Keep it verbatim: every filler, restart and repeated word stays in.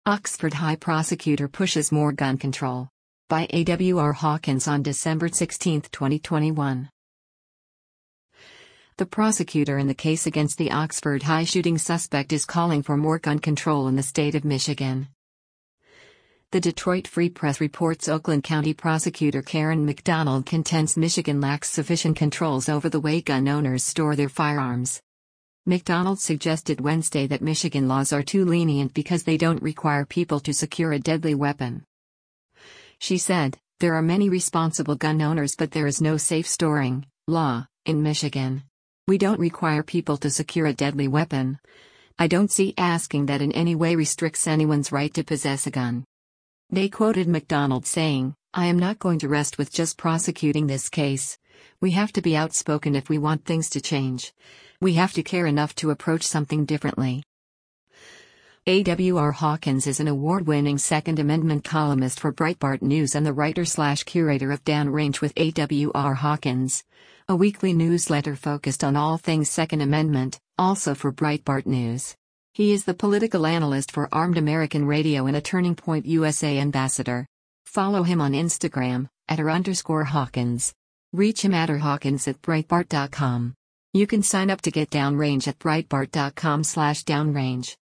Oxford High prosecutor pushes more gun control. By A W R Hawkins on December sixteenth, twenty twenty-one. The prosecutor in the case against the Oxford High shooting suspect is calling for more gun control in the state of Michigan. The Detroit Free Press reports Oakland County Prosecutor Karen McDonald contends Michigan lacks sufficient controls over the way gun owners store their firearms. McDonald suggested Wednesday that Michigan laws are too lenient because they don't require people to secure a deadly weapon. She said, "There are many responsible gun owners, but there is no safe storing law in Michigan. We don't require people to secure a deadly weapon. I don't see asking that in any way restricts anyone's right to possess a gun." They quoted McDonald saying, "I am not going to rest with just prosecuting this case. We have to be outspoken if we want things to change. We have to care enough to approach something differently." A W R Hawkins is an award-winning Second Amendment columnist for Breitbart News and the writer-slash-curator of Downrange with A W R Hawkins, a weekly newsletter focused on all things Second Amendment, also for Breitbart News. He is the political analyst for Armed American Radio and a Turning Point U S A ambassador. Follow him on Instagram, at r underscore Hawkins. Reach him at r hawkins at breitbart dot com. You can sign up to get Downrange at breitbart dot com slash downrange.